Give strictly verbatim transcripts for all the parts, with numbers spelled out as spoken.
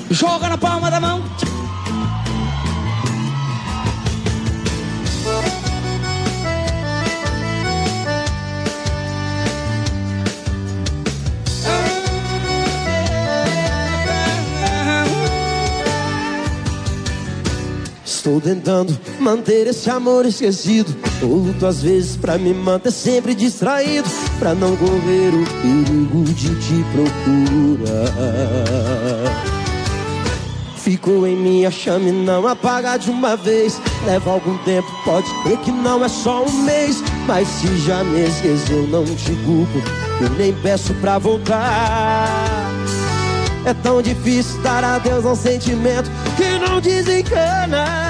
Joga na palma da mão. Estou tentando manter esse amor esquecido. Eu luto às vezes pra me manter sempre distraído, pra não correr o perigo de te procurar. Ficou em minha chama e não apaga de uma vez. Leva algum tempo, pode crer que não é só um mês. Mas se já me esqueceu, não te culpo, eu nem peço pra voltar. É tão difícil dar adeus a um sentimento que não desencana.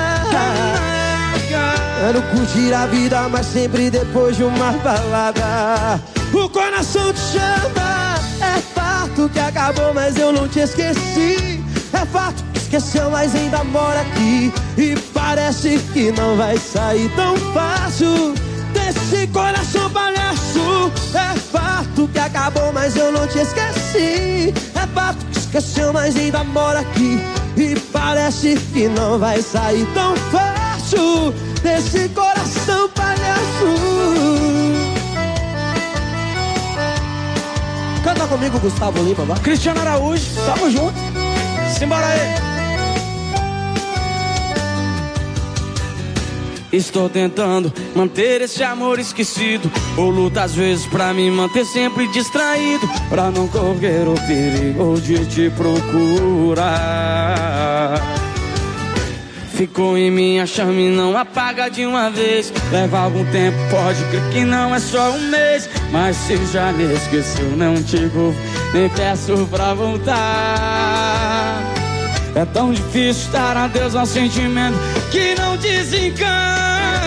Quero curtir a vida, mas sempre depois de uma balada. O coração te chama. É fato que acabou, mas eu não te esqueci. É fato que esqueceu, mas ainda mora aqui. E parece que não vai sair tão fácil desse coração palhaço. É fato que acabou, mas eu não te esqueci. É fato que esqueceu, mas ainda mora aqui. E parece que não vai sair tão fácil desse coração palhaço. Canta comigo, Gustavo Lima, vai. Cristiano Araújo, tamo junto. Simbora aí. Estou tentando manter esse amor esquecido. Eu luto às vezes pra me manter sempre distraído, pra não correr o perigo de te procurar. Ficou em minha chama e não apaga de uma vez. Leva algum tempo, pode crer que não é só um mês. Mas se já me esqueceu, não te culpo, nem peço pra voltar. É tão difícil dar adeus a um sentimento que não desencana.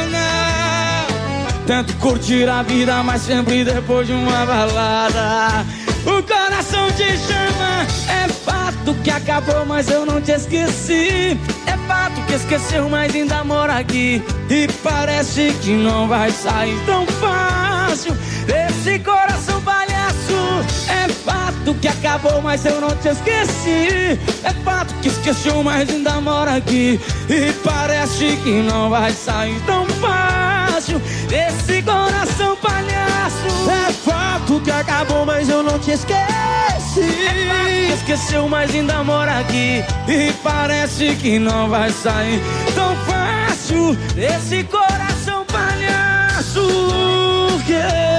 Tento curtir a vida, mas sempre depois de uma balada. O coração te chama. É fato que acabou, mas eu não te esqueci. É fato que esqueceu, mas ainda mora aqui. E parece que não vai sair tão fácil desse coração palhaço. É fato que acabou, mas eu não te esqueci. É fato que esqueceu, mas ainda mora aqui. E parece que não vai sair tão fácil desse coração palhaço. É fato que acabou, mas eu não te esqueci. É fato que esqueceu, mas ainda mora aqui. E parece que não vai sair tão fácil desse coração palhaço. Yeah.